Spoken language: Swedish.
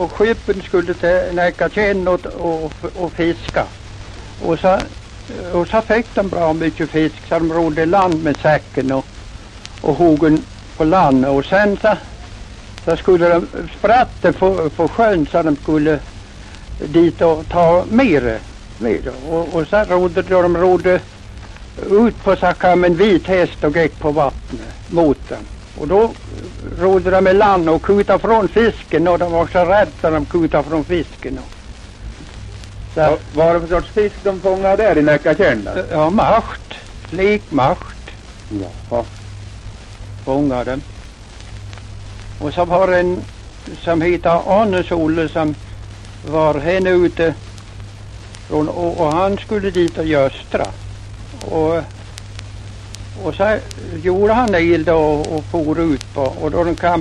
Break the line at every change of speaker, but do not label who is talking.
Och skeppen skulle till Näckatjärn och fiska. Och så fick de bra mycket fisk, så de rodde land med säcken och hogen på land. Och sen så skulle de spratta på sjön så de skulle dit och ta mer. Och så rodde ut på så kom en vit häst och gick på vattnet mot dem. Och då rodde de med land och skjuta från fisken, och de var så rädda så de skjuta från fisken.
Så. Vad var det för sorts fisk de fångade där i Näckatjärn?
Ja, macht. Lekmacht.
Jaha.
Fångade dem. Och så var en som heter Arne som var henne ute och han skulle dit och göstra. Och så gjorde han eld och for ut på, och då de kom